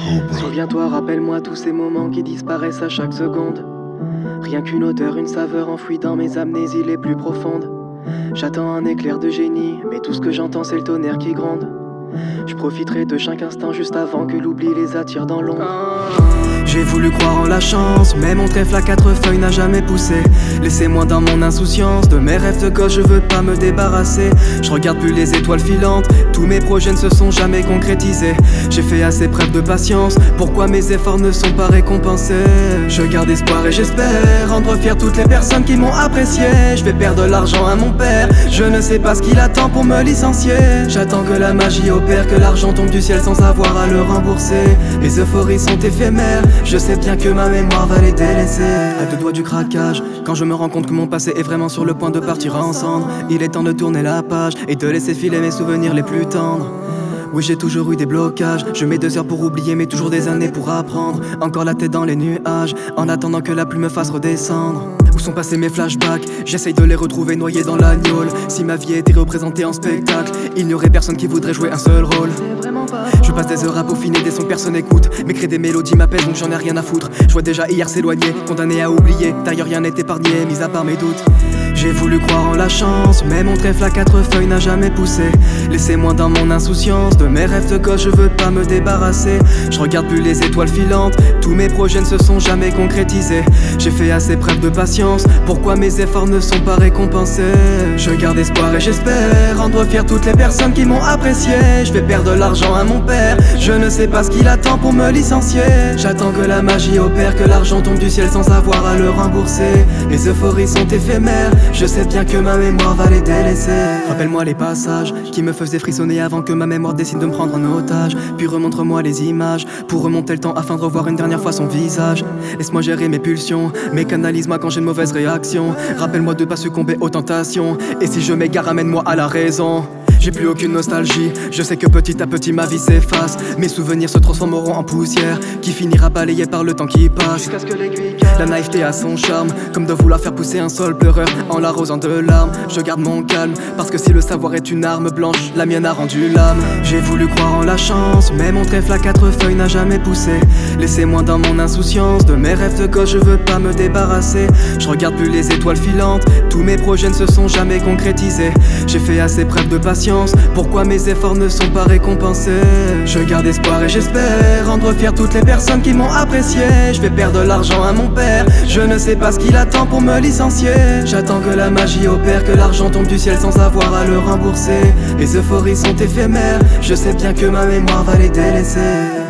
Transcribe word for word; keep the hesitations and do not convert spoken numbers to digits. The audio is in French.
Souviens-toi, rappelle-moi tous ces moments qui disparaissent à chaque seconde. Rien qu'une odeur, une saveur enfouie dans mes amnésies les plus profondes. J'attends un éclair de génie, mais tout ce que j'entends c'est le tonnerre qui gronde. Je profiterai de chaque instant juste avant que l'oubli les attire dans l'ombre. J'ai voulu croire en la chance, mais mon trèfle à quatre feuilles n'a jamais poussé. Laissez-moi dans mon insouciance, de mes rêves de gosse je veux pas me débarrasser. Je regarde plus les étoiles filantes, tous mes projets ne se sont jamais concrétisés. J'ai fait assez preuve de patience, pourquoi mes efforts ne sont pas récompensés? Je garde espoir et j'espère rendre fier toutes les personnes qui m'ont apprécié. Je vais perdre l'argent à mon père, je ne sais pas ce qu'il attend pour me licencier. J'attends que la magie opère, que l'argent tombe du ciel sans avoir à le rembourser. Les euphories sont éphémères, je sais bien que ma mémoire va les délaisser. À deux doigts du craquage, quand je me rends compte que mon passé est vraiment sur le point de partir en cendres. Il est temps de tourner la page et de laisser filer mes souvenirs les plus tendres. Oui, j'ai toujours eu des blocages, je mets deux heures pour oublier mais toujours des années pour apprendre. Encore la tête dans les nuages, en attendant que la pluie me fasse redescendre. Où sont passés mes flashbacks? J'essaye de les retrouver noyés dans l'agneau. Si ma vie était représentée en spectacle, il n'y aurait personne qui voudrait jouer un seul rôle. Je passe des heures à peaufiner des sons que personne n'écoute. M'écrire des mélodies m'apaise donc j'en ai rien à foutre. Je vois déjà hier s'éloigner, condamné à oublier. D'ailleurs rien n'est épargné, mis à part mes doutes. J'ai voulu croire en la chance, mais mon trèfle à quatre feuilles n'a jamais poussé. Laissez-moi dans mon insouciance, de mes rêves de gosse je veux pas me débarrasser. Je regarde plus les étoiles filantes, tous mes projets ne se sont jamais concrétisés. J'ai fait assez preuve de patience, pourquoi mes efforts ne sont pas récompensés? Je garde espoir et j'espère rendre fier toutes les personnes qui m'ont apprécié. Je vais perdre l'argent à mon père, je ne sais pas ce qu'il attend pour me licencier. J'attends que la magie opère, que l'argent tombe du ciel sans avoir à le rembourser. Les euphories sont éphémères, je sais bien que ma mémoire va les délaisser. Rappelle-moi les passages qui me faisaient frissonner avant que ma mémoire décide de me prendre en otage. Puis remontre-moi les images pour remonter le temps afin de revoir une dernière fois son visage. Laisse-moi gérer mes pulsions, mais canalise-moi quand j'ai une mauvaise réaction. Rappelle-moi de pas succomber aux tentations, et si je m'égare amène-moi à la raison. J'ai plus aucune nostalgie, je sais que petit à petit ma vie s'efface. Mes souvenirs se transformeront en poussière qui finira balayée par le temps qui passe. Jusqu'à ce que l'aiguille casse. La naïveté a son charme, comme de vouloir faire pousser un sol pleureur en l'arrosant de larmes. Je garde mon calme, parce que si le savoir est une arme blanche, la mienne a rendu l'âme. J'ai voulu croire en la chance, mais mon trèfle à quatre feuilles n'a jamais poussé. Laissez-moi dans mon insouciance, de mes rêves de gosse je veux pas me débarrasser. Je regarde plus les étoiles filantes, tous mes projets ne se sont jamais concrétisés. J'ai fait assez preuve de patience, pourquoi mes efforts ne sont pas récompensés? Je garde espoir et j'espère rendre fier toutes les personnes qui m'ont apprécié. Je vais perdre l'argent à mon père, je ne sais pas ce qu'il attend pour me licencier. J'attends que la magie opère, que l'argent tombe du ciel sans avoir à le rembourser. Les euphories sont éphémères, je sais bien que ma mémoire va les délaisser.